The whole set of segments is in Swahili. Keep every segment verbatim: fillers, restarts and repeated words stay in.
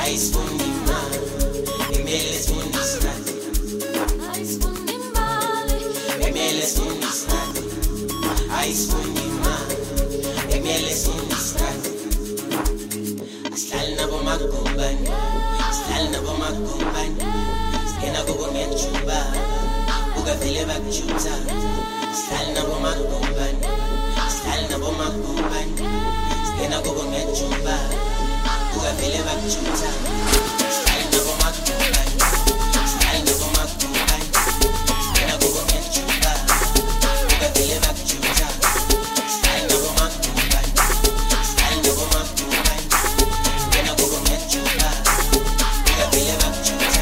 ayisifundi imali, bekumele sifunde isikhathi. Ayisifundi imali, bekumele sifunde isikhathi. Ayisifundi imali, bekumele sifunde isikhathi. Asihlali nabo magumbane, asihlali nabo magumbane, singena kubo ngejuba, ukavele bakujuta. Asihlali nabo magumbane, asihlali nabo magumbane, singena kubo ngejuba, ukavele bakujuta. Asihlali nabo magumbane, asihlali nabo magumbane, singena kubo ngejuba, ukavele bakujuta. Asihlali nabo magumbane, asihlali nabo magumbane, singena kubo ngejuba, ukavele bakujuta.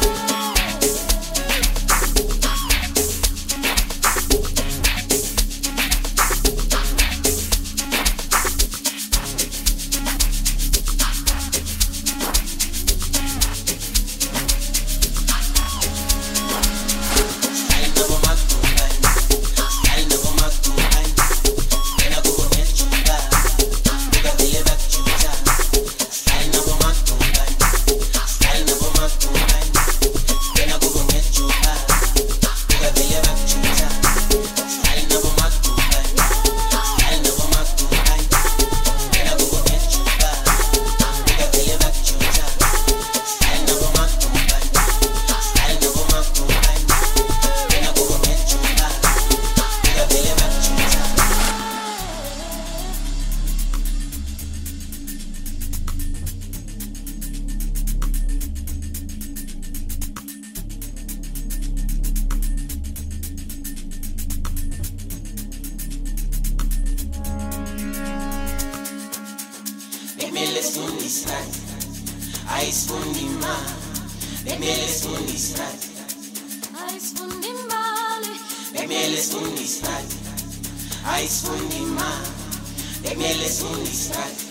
Bekumele sifunde isikhathi, ayisifundi imali, bekumele sifunde isikhathi. Ayisifundi imali, bekumele sifunde isikhathi. Ayisifundi imali, bekumele sifunde isikhathi.